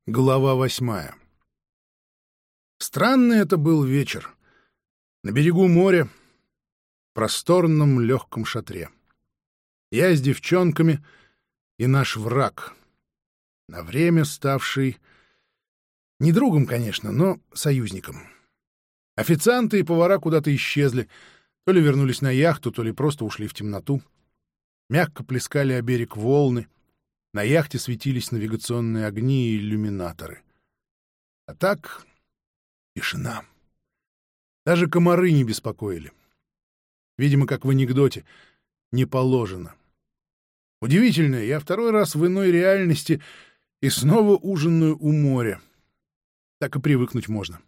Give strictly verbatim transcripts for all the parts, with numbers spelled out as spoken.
Глава восьмая. Странный это был вечер. На берегу моря, в просторном легком шатре. Я с девчонками и наш враг, на время ставший не другом, конечно, но союзником. Официанты и повара куда-то исчезли, то ли вернулись на яхту, то ли просто ушли в темноту. Мягко плескали о берег волны. На яхте светились навигационные огни и иллюминаторы. А так тишина. Даже комары не беспокоили. Видимо, как в анекдоте, не положено. Удивительно, я второй раз в иной реальности и снова ужинаю у моря. Так и привыкнуть можно.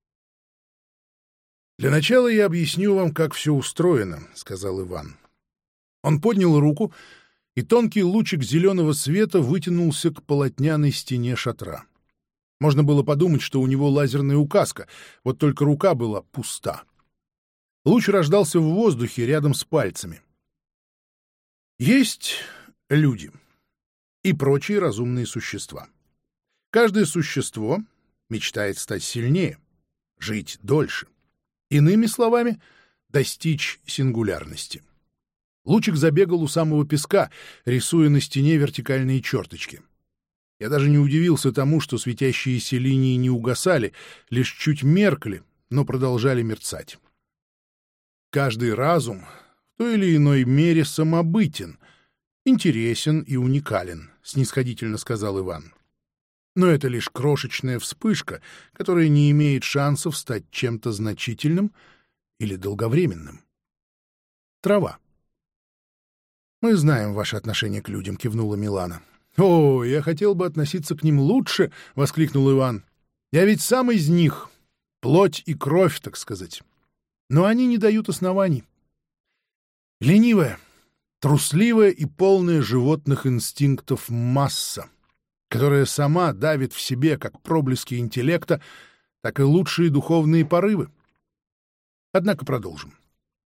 «Для начала я объясню вам, как все устроено», — сказал Иван. Он поднял руку, и тонкий лучик зеленого света вытянулся к полотняной стене шатра. Можно было подумать, что у него лазерная указка, вот только рука была пуста. Луч рождался в воздухе рядом с пальцами. Есть люди и прочие разумные существа. Каждое существо мечтает стать сильнее, жить дольше. Иными словами, достичь сингулярности. Лучик забегал у самого песка, рисуя на стене вертикальные черточки. Я даже не удивился тому, что светящиеся линии не угасали, лишь чуть меркли, но продолжали мерцать. Каждый разум в той или иной мере самобытен, интересен и уникален, снисходительно сказал Иван. Но это лишь крошечная вспышка, которая не имеет шансов стать чем-то значительным или долговременным. Трава. «Мы знаем ваше отношение к людям», — кивнула Милана. «О, я хотел бы относиться к ним лучше», — воскликнул Иван. «Я ведь сам из них, плоть и кровь, так сказать. Но они не дают оснований. Ленивая, трусливая и полная животных инстинктов масса, которая сама давит в себе как проблески интеллекта, так и лучшие духовные порывы. Однако продолжим.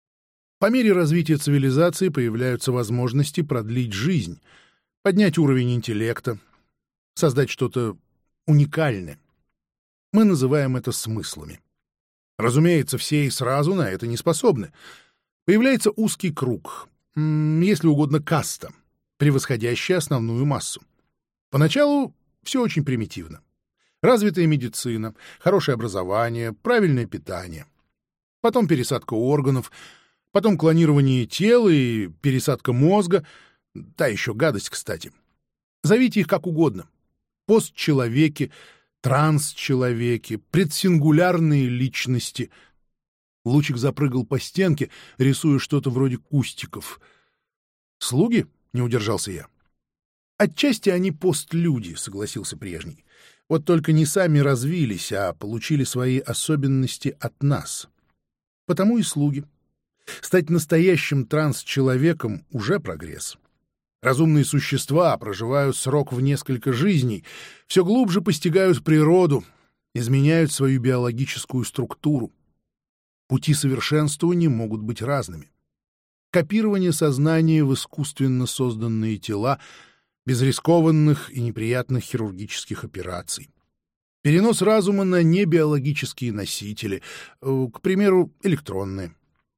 По мере развития цивилизации появляются возможности продлить жизнь, поднять уровень интеллекта, создать что-то уникальное. Мы называем это смыслами. Разумеется, все и сразу на это не способны. Появляется узкий круг, если угодно каста, превосходящая основную массу. Поначалу все очень примитивно. Развитая медицина, хорошее образование, правильное питание. Потом пересадка органов, потом клонирование тела и пересадка мозга. Та еще гадость, кстати. Зовите их как угодно. Постчеловеки, трансчеловеки, предсингулярные личности. Лучик запрыгал по стенке, рисуя что-то вроде кустиков. «Слуги?» — не удержался я. «Отчасти они постлюди», — согласился прежний. «Вот только не сами развились, а получили свои особенности от нас. Потому и слуги. Стать настоящим транс-человеком — уже прогресс. Разумные существа проживают срок в несколько жизней, все глубже постигают природу, изменяют свою биологическую структуру. Пути совершенствования могут быть разными. Копирование сознания в искусственно созданные тела без рискованных и неприятных хирургических операций. Перенос разума на небиологические носители, к примеру, электронные.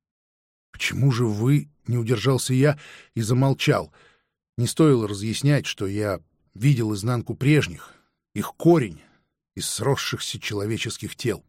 «Почему же вы...» — не удержался я и замолчал. Не стоило разъяснять, что я видел изнанку прежних, их корень из сросшихся человеческих тел.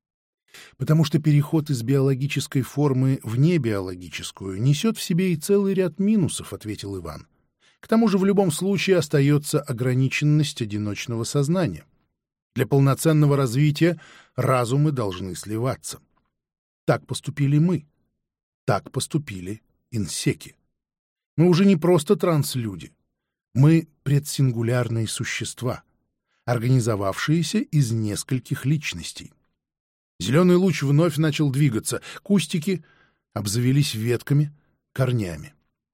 Потому что переход из биологической формы в небиологическую несет в себе и целый ряд минусов, — ответил Иван. К тому же в любом случае остается ограниченность одиночного сознания. Для полноценного развития разумы должны сливаться. Так поступили мы. Так поступили инсеки. Мы уже не просто транслюди. Мы предсингулярные существа, организовавшиеся из нескольких личностей. Зеленый луч вновь начал двигаться. Кустики обзавелись ветками, корнями.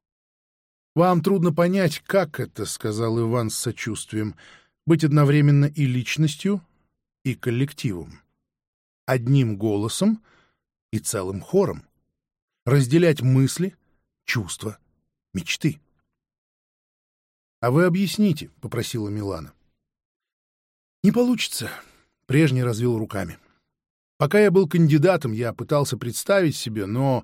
«Вам трудно понять, как это, — сказал Иван с сочувствием, — быть одновременно и личностью, и коллективом. Одним голосом и целым хором. Разделять мысли, чувства, мечты». «А вы объясните, — попросила Милана. Не получится, — прежний развел руками. Пока я был кандидатом, я пытался представить себе, но...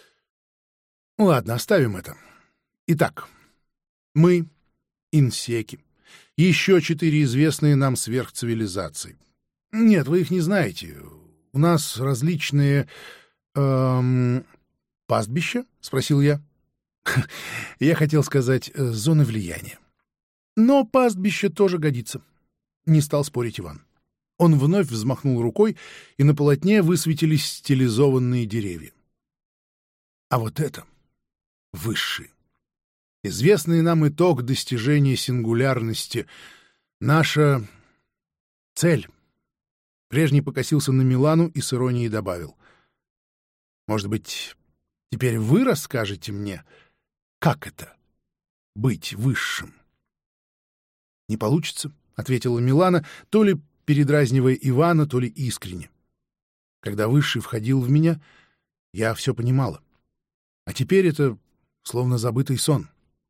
Ну, ладно, оставим это. Итак, мы, инсеки, еще четыре известные нам сверхцивилизации. Нет, вы их не знаете. У нас различные... Эм, пастбища? — спросил я. Я хотел сказать, зоны влияния. Но пастбище тоже годится. Не стал спорить Иван. Он вновь взмахнул рукой, и на полотне высветились стилизованные деревья. А вот это высшие. Известный нам итог достижения сингулярности. Наша цель. Прежний покосился на Милану и с иронией добавил. Может быть, теперь вы расскажете мне, как это — быть высшим? — Не получится, — ответила Милана, то ли передразнивая Ивана, то ли искренне. Когда высший входил в меня, я все понимала. А теперь это словно забытый сон.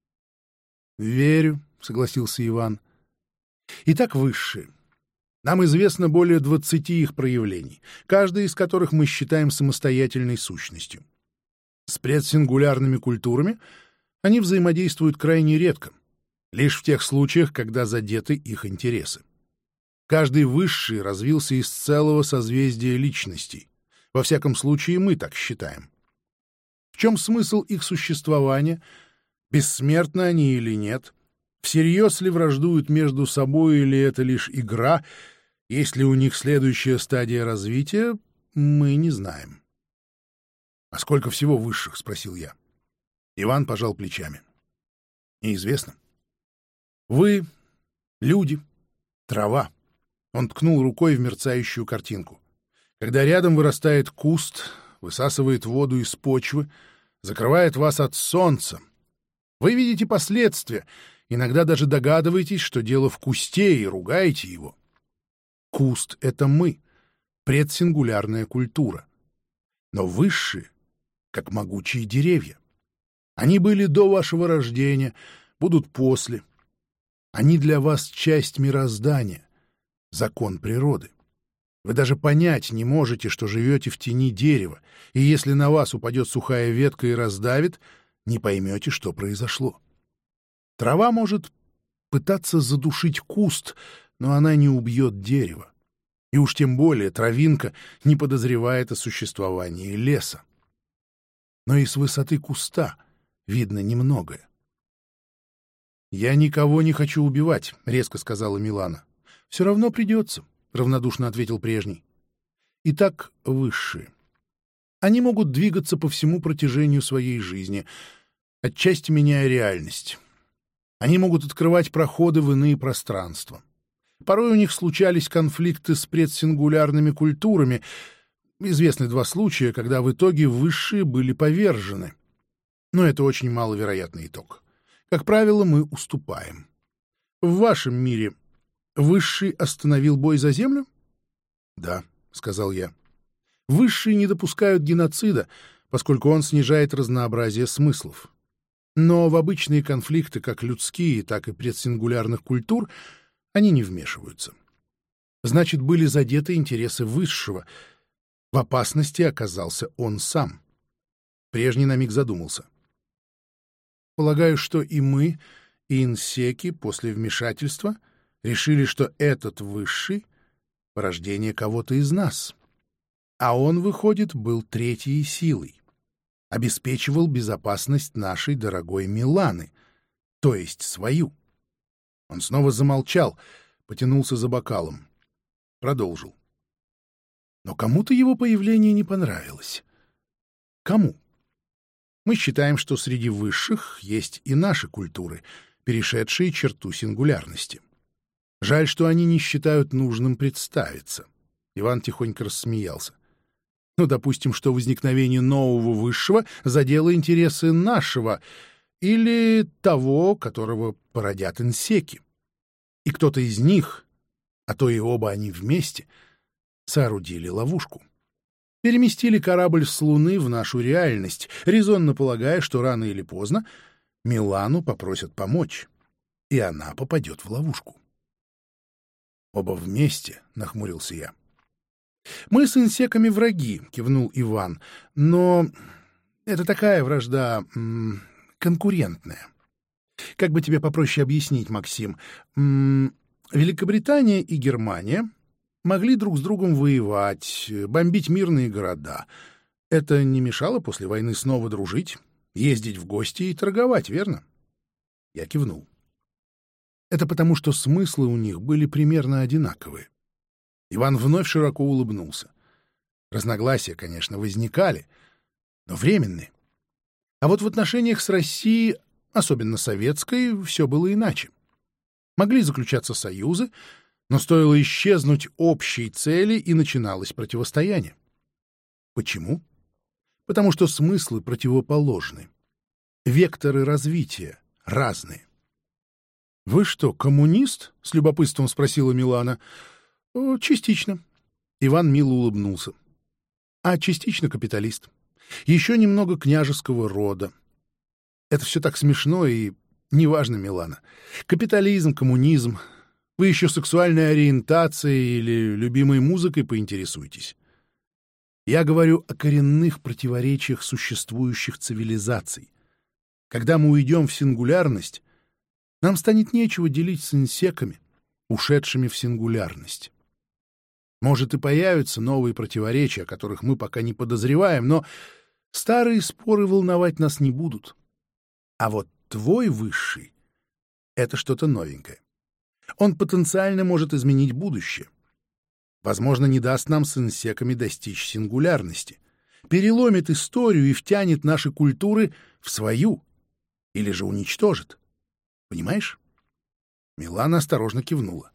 — Верю, — согласился Иван. — Итак, высшие. Нам известно более двадцати их проявлений, каждая из которых мы считаем самостоятельной сущностью. С предсингулярными культурами они взаимодействуют крайне редко, лишь в тех случаях, когда задеты их интересы. Каждый высший развился из целого созвездия личностей. Во всяком случае, мы так считаем. В чем смысл их существования? Бессмертны они или нет? Всерьез ли враждуют между собой, или это лишь игра? Есть ли у них следующая стадия развития? Мы не знаем. — А сколько всего высших? — спросил я. Иван пожал плечами. — Неизвестно. Вы — люди, трава. Он ткнул рукой в мерцающую картинку. Когда рядом вырастает куст, высасывает воду из почвы, закрывает вас от солнца. Вы видите последствия, иногда даже догадываетесь, что дело в кусте, и ругаете его. Куст — это мы, предсингулярная культура. Но высшие, как могучие деревья. Они были до вашего рождения, будут после. Они для вас часть мироздания, закон природы. Вы даже понять не можете, что живете в тени дерева, и если на вас упадет сухая ветка и раздавит, не поймете, что произошло. Трава может пытаться задушить куст, но она не убьет дерево. И уж тем более травинка не подозревает о существовании леса. Но и с высоты куста видно немногое. «Я никого не хочу убивать», — резко сказала Милана. «Все равно придется», — равнодушно ответил прежний. «Итак, высшие. Они могут двигаться по всему протяжению своей жизни, отчасти меняя реальность. Они могут открывать проходы в иные пространства. Порой у них случались конфликты с предсингулярными культурами. Известны два случая, когда в итоге высшие были повержены. Но это очень маловероятный итог. Как правило, мы уступаем. В вашем мире высший остановил бой за землю? — Да, — сказал я. Высшие не допускают геноцида, поскольку он снижает разнообразие смыслов. Но в обычные конфликты, как людские, так и предсингулярных культур, они не вмешиваются. Значит, были задеты интересы высшего. В опасности оказался он сам. Прежний на миг задумался. Полагаю, что и мы, и инсеки после вмешательства решили, что этот высший — порождение кого-то из нас. А он, выходит, был третьей силой. Обеспечивал безопасность нашей дорогой Миланы, то есть свою. Он снова замолчал, потянулся за бокалом. Продолжил. Но кому-то его появление не понравилось. Кому? Мы считаем, что среди высших есть и наши культуры, перешедшие черту сингулярности. Жаль, что они не считают нужным представиться. Иван тихонько рассмеялся. Ну, допустим, что возникновение нового высшего задело интересы нашего или того, которого породят инсеки. И кто-то из них, а то и оба они вместе, соорудили ловушку. Переместили корабль с Луны в нашу реальность, резонно полагая, что рано или поздно Милану попросят помочь, и она попадет в ловушку. Оба вместе, — нахмурился я. Мы с инсеками враги, — кивнул Иван, — но это такая вражда м, конкурентная. Как бы тебе попроще объяснить, Максим? М, Великобритания и Германия могли друг с другом воевать, бомбить мирные города. Это не мешало после войны снова дружить, ездить в гости и торговать, верно? Я кивнул. Это потому, что смыслы у них были примерно одинаковые. Иван вновь широко улыбнулся. Разногласия, конечно, возникали, но временные. А вот в отношениях с Россией, особенно советской, все было иначе. Могли заключаться союзы, но стоило исчезнуть общей цели, и начиналось противостояние. Почему? Потому что смыслы противоположны. Векторы развития разные. «Вы что, коммунист?» — с любопытством спросила Милана. «О, частично». Иван мило улыбнулся. «А частично капиталист. Еще немного княжеского рода. Это все так смешно и неважно, Милана. Капитализм, коммунизм. Вы еще сексуальной ориентацией или любимой музыкой поинтересуйтесь. Я говорю о коренных противоречиях существующих цивилизаций. Когда мы уйдем в сингулярность, нам станет нечего делить с инсеками, ушедшими в сингулярность. Может, и появятся новые противоречия, о которых мы пока не подозреваем, но старые споры волновать нас не будут. А вот твой высший — это что-то новенькое. Он потенциально может изменить будущее. Возможно, не даст нам с инсеками достичь сингулярности, переломит историю и втянет наши культуры в свою, или же уничтожит. Понимаешь? Милана осторожно кивнула.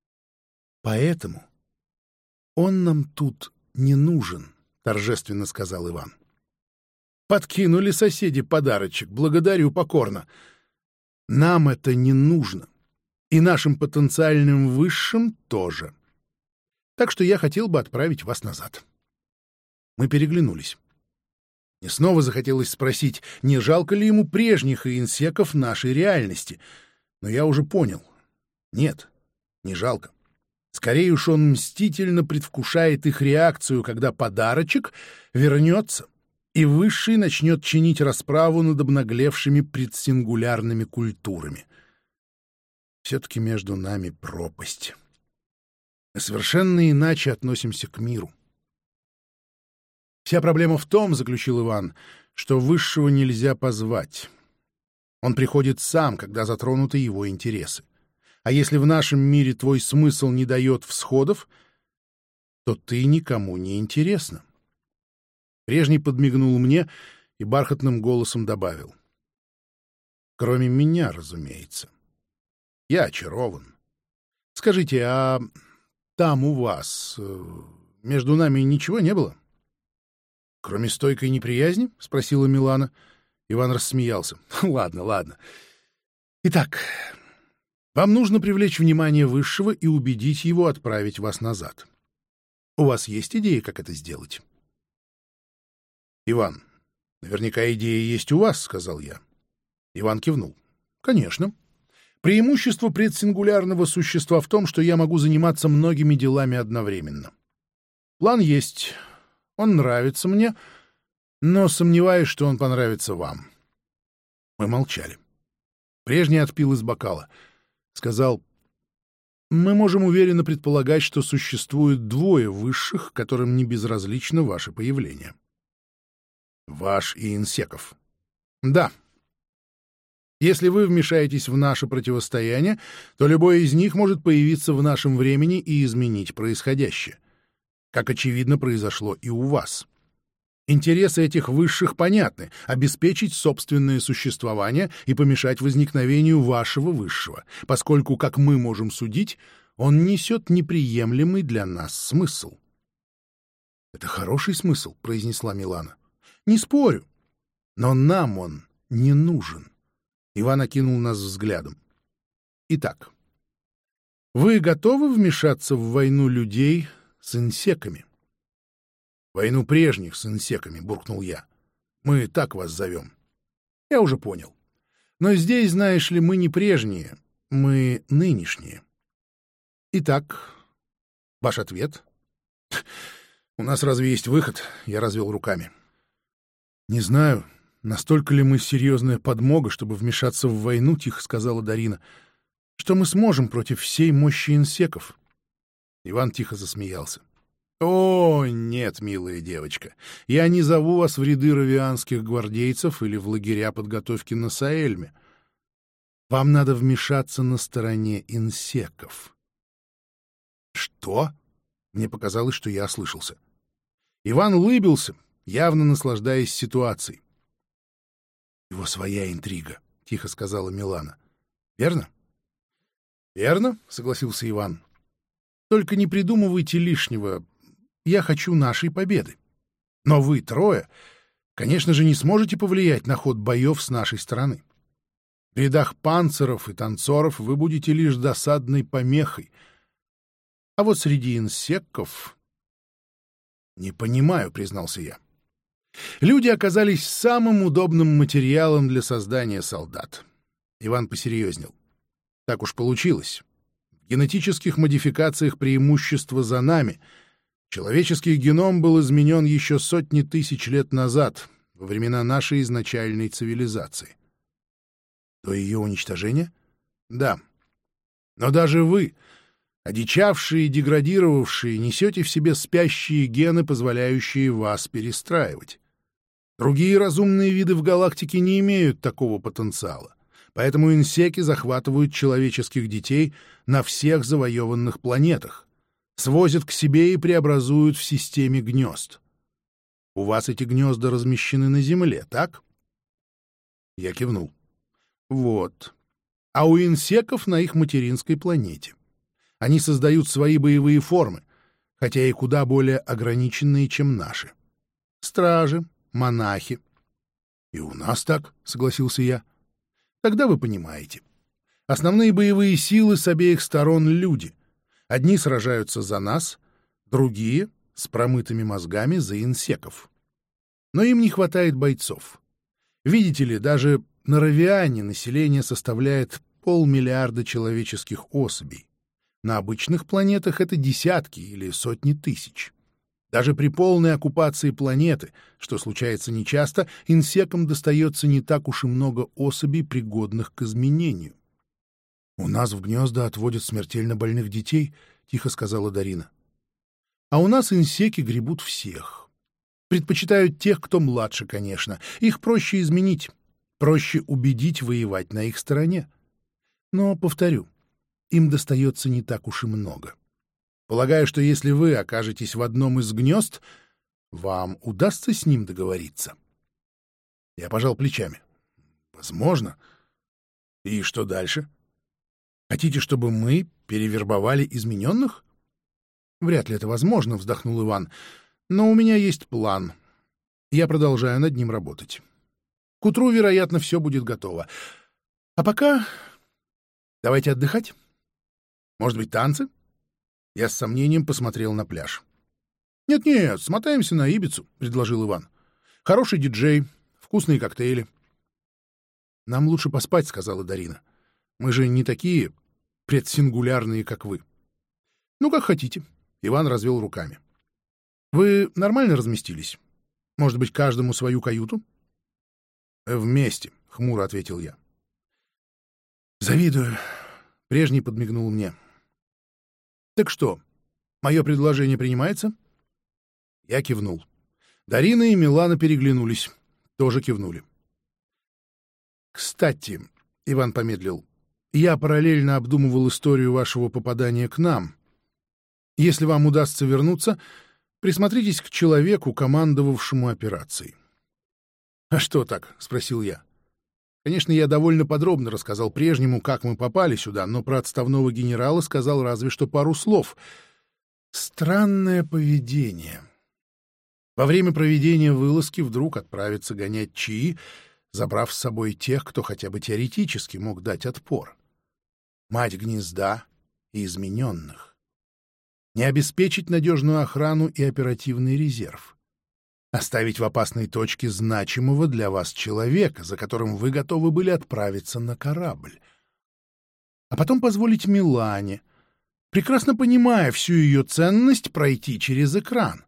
Поэтому он нам тут не нужен, торжественно сказал Иван. Подкинули соседи подарочек, благодарю покорно. Нам это не нужно, и нашим потенциальным высшим тоже. Так что я хотел бы отправить вас назад. Мы переглянулись. Мне снова захотелось спросить, не жалко ли ему прежних инсеков нашей реальности. Но я уже понял. Нет, не жалко. Скорее уж он мстительно предвкушает их реакцию, когда подарочек вернется, и Высший начнет чинить расправу над обнаглевшими предсингулярными культурами. Все-таки между нами пропасть. Мы совершенно иначе относимся к миру. Вся проблема в том, — заключил Иван, — что Высшего нельзя позвать. Он приходит сам, когда затронуты его интересы. А если в нашем мире твой смысл не дает всходов, то ты никому не интересна. Прежний подмигнул мне и бархатным голосом добавил. Кроме меня, разумеется. Я очарован. Скажите, а там у вас между нами ничего не было? — Кроме стойкой неприязни? — спросила Милана. Иван рассмеялся. — Ладно, ладно. Итак, вам нужно привлечь внимание Высшего и убедить его отправить вас назад. У вас есть идеи, как это сделать? — Иван, наверняка идея есть у вас, — сказал я. Иван кивнул. — Конечно. Преимущество предсингулярного существа в том, что я могу заниматься многими делами одновременно. План есть. Он нравится мне, но сомневаюсь, что он понравится вам. Мы молчали. Прежний отпил из бокала. Сказал, мы можем уверенно предполагать, что существует двое высших, которым не безразлично ваше появление. Ваш и инсеков. Да. Если вы вмешаетесь в наше противостояние, то любой из них может появиться в нашем времени и изменить происходящее. Как очевидно произошло и у вас. Интересы этих высших понятны — обеспечить собственное существование и помешать возникновению вашего высшего, поскольку, как мы можем судить, он несет неприемлемый для нас смысл. — Это хороший смысл, — произнесла Милана. — Не спорю, но нам он не нужен. Иван окинул нас взглядом. — Итак, вы готовы вмешаться в войну людей с инсеками? — Войну прежних с инсеками, — буркнул я. — Мы так вас зовем. — Я уже понял. Но здесь, знаешь ли, мы не прежние, мы нынешние. Итак, ваш ответ? У нас разве есть выход? Я развел руками. Не знаю, настолько ли мы серьезная подмога, чтобы вмешаться в войну, тихо сказала Дарина. Что мы сможем против всей мощи инсеков? Иван тихо засмеялся. «О, нет, милая девочка, я не зову вас в ряды равианских гвардейцев или в лагеря подготовки на Саэльме. Вам надо вмешаться на стороне инсеков». «Что?» — мне показалось, что я ослышался. Иван улыбился, явно наслаждаясь ситуацией. «Его своя интрига», — тихо сказала Милана. «Верно?» «Верно», — согласился Иван. «Только не придумывайте лишнего. Я хочу нашей победы. Но вы трое, конечно же, не сможете повлиять на ход боев с нашей стороны. В рядах панциров и танцоров вы будете лишь досадной помехой. А вот среди инсеков...» «Не понимаю», — признался я. «Люди оказались самым удобным материалом для создания солдат». Иван посерьезнел. «Так уж получилось. В генетических модификациях преимущество за нами. Человеческий геном был изменен еще сотни тысяч лет назад, во времена нашей изначальной цивилизации». «До ее уничтожения?» «Да. Но даже вы, одичавшие и деградировавшие, несете в себе спящие гены, позволяющие вас перестраивать. Другие разумные виды в галактике не имеют такого потенциала, поэтому инсеки захватывают человеческих детей на всех завоеванных планетах, свозят к себе и преобразуют в системе гнезд. У вас эти гнезда размещены на Земле, так?» Я кивнул. «Вот. А у инсеков на их материнской планете. Они создают свои боевые формы, хотя и куда более ограниченные, чем наши. Стражи, монахи. И у нас так», — согласился я. «Тогда вы понимаете. Основные боевые силы с обеих сторон — люди. Одни сражаются за нас, другие — с промытыми мозгами за инсеков. Но им не хватает бойцов. Видите ли, даже на Равиане население составляет полмиллиарда человеческих особей. На обычных планетах это десятки или сотни тысяч. Даже при полной оккупации планеты, что случается нечасто, инсекам достается не так уж и много особей, пригодных к изменению. «У нас в гнезда отводят смертельно больных детей», — тихо сказала Дарина. «А у нас инсеки гребут всех. Предпочитают тех, кто младше, конечно. Их проще изменить, проще убедить воевать на их стороне. Но, повторю, им достается не так уж и много. Полагаю, что если вы окажетесь в одном из гнезд, вам удастся с ним договориться». Я пожал плечами. «Возможно. И что дальше? Хотите, чтобы мы перевербовали измененных?» «Вряд ли это возможно», — вздохнул Иван. «Но у меня есть план. Я продолжаю над ним работать. К утру, вероятно, все будет готово. А пока давайте отдыхать. Может быть, танцы?» Я с сомнением посмотрел на пляж. «Нет-нет, смотаемся на Ибицу», — предложил Иван. «Хороший диджей, вкусные коктейли». «Нам лучше поспать», — сказала Дарина. «Мы же не такие предсингулярные, как вы». «Ну, как хотите», — Иван развел руками. «Вы нормально разместились? Может быть, каждому свою каюту?» «Вместе», — хмуро ответил я. «Завидую», — прежний подмигнул мне. «Так что, мое предложение принимается?» Я кивнул. Дарина и Милана переглянулись, тоже кивнули. «Кстати», — Иван помедлил, — «я параллельно обдумывал историю вашего попадания к нам. Если вам удастся вернуться, присмотритесь к человеку, командовавшему операцией». «А что так?» — спросил я. Конечно, я довольно подробно рассказал прежнему, как мы попали сюда, но про отставного генерала сказал разве что пару слов. Странное поведение. Во время проведения вылазки вдруг отправиться гонять чаи, забрав с собой тех, кто хотя бы теоретически мог дать отпор. Мать гнезда и измененных. Не обеспечить надежную охрану и оперативный резерв. Оставить в опасной точке значимого для вас человека, за которым вы готовы были отправиться на корабль. А потом позволить Милане, прекрасно понимая всю ее ценность, пройти через экран.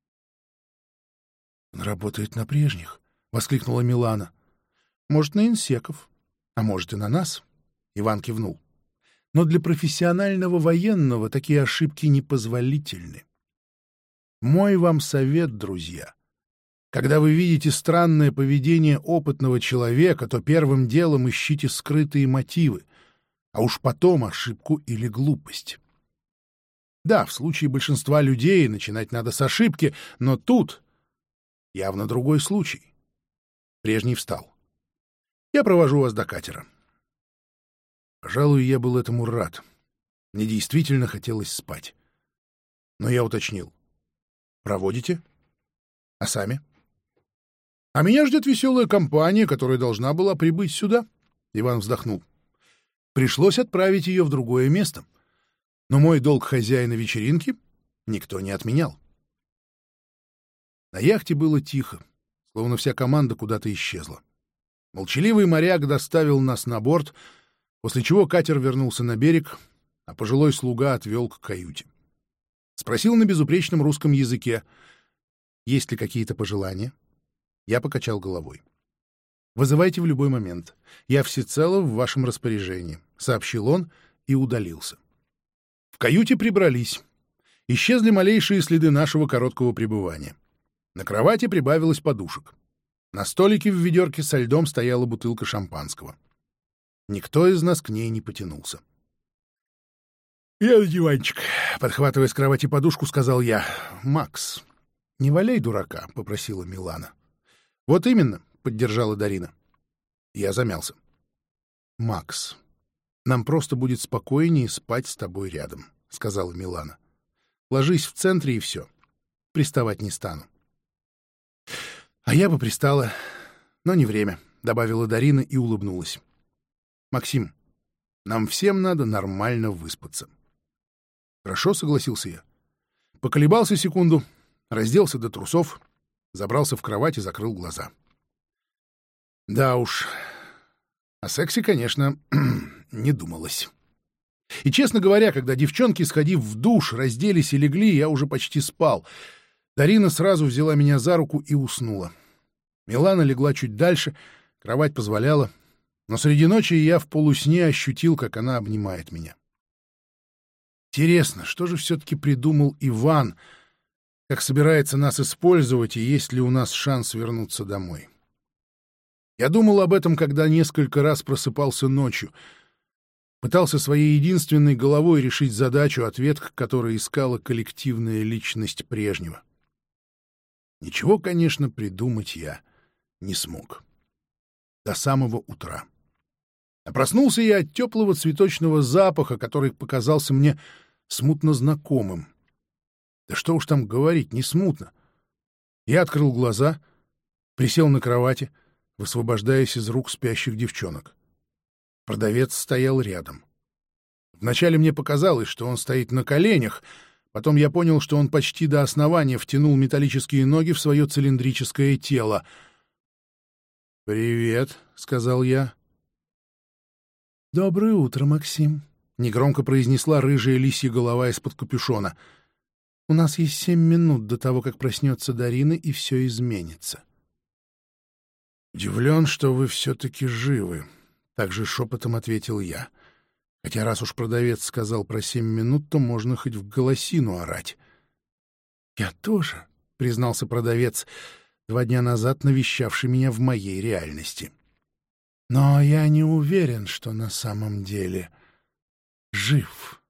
«Он работает на прежних», — воскликнула Милана. «Может, на инсеков, а может и на нас», — Иван кивнул. «Но для профессионального военного такие ошибки непозволительны. Мой вам совет, друзья. Когда вы видите странное поведение опытного человека, то первым делом ищите скрытые мотивы, а уж потом ошибку или глупость. Да, в случае большинства людей начинать надо с ошибки, но тут явно другой случай». Прежний встал. «Я провожу вас до катера». Пожалуй, я был этому рад. Мне действительно хотелось спать. Но я уточнил. «Проводите? А сами?» «А меня ждет веселая компания, которая должна была прибыть сюда». Иван вздохнул. «Пришлось отправить ее в другое место. Но мой долг хозяина вечеринки никто не отменял». На яхте было тихо, словно вся команда куда-то исчезла. Молчаливый моряк доставил нас на борт, после чего катер вернулся на берег, а пожилой слуга отвел к каюте. Спросил на безупречном русском языке, есть ли какие-то пожелания. Я покачал головой. «Вызывайте в любой момент. Я всецело в вашем распоряжении», — сообщил он и удалился. В каюте прибрались. Исчезли малейшие следы нашего короткого пребывания. На кровати прибавилось подушек. На столике в ведерке со льдом стояла бутылка шампанского. Никто из нас к ней не потянулся. «Я на диванчик», — подхватывая с кровати подушку, сказал я. «Макс, не валяй дурака», — попросила Милана. «Вот именно», — поддержала Дарина. Я замялся. «Макс, нам просто будет спокойнее спать с тобой рядом», — сказала Милана. «Ложись в центре и все. Приставать не стану». «А я бы пристала, но не время», — добавила Дарина и улыбнулась. «Максим, нам всем надо нормально выспаться». «Хорошо», — согласился я. Поколебался секунду, разделся до трусов, забрался в кровать и закрыл глаза. Да уж, о сексе, конечно, не думалось. И, честно говоря, когда девчонки, сходив в душ, разделись и легли, я уже почти спал. Дарина сразу взяла меня за руку и уснула. Милана легла чуть дальше, кровать позволяла, но среди ночи я в полусне ощутил, как она обнимает меня. Интересно, что же все-таки придумал Иван, как собирается нас использовать и есть ли у нас шанс вернуться домой? Я думал об этом, когда несколько раз просыпался ночью, пытался своей единственной головой решить задачу, ответ к которой искала коллективная личность прежнего. Ничего, конечно, придумать я не смог. До самого утра. А проснулся я от теплого цветочного запаха, который показался мне смутно знакомым. Да что уж там говорить, не смутно. Я открыл глаза, присел на кровати, высвобождаясь из рук спящих девчонок. Продавец стоял рядом. Вначале мне показалось, что он стоит на коленях, потом я понял, что он почти до основания втянул металлические ноги в свое цилиндрическое тело. «Привет», — сказал я. «Доброе утро, Максим», — негромко произнесла рыжая лисья голова из-под капюшона. «У нас есть семь минут до того, как проснется Дарина, и все изменится». «Удивлен, что вы все-таки живы», — также шепотом ответил я. Хотя раз уж продавец сказал про семь минут, то можно хоть в голосину орать. «Я тоже», — признался продавец, два дня назад навещавший меня в моей реальности. «Но я не уверен, что на самом деле жив».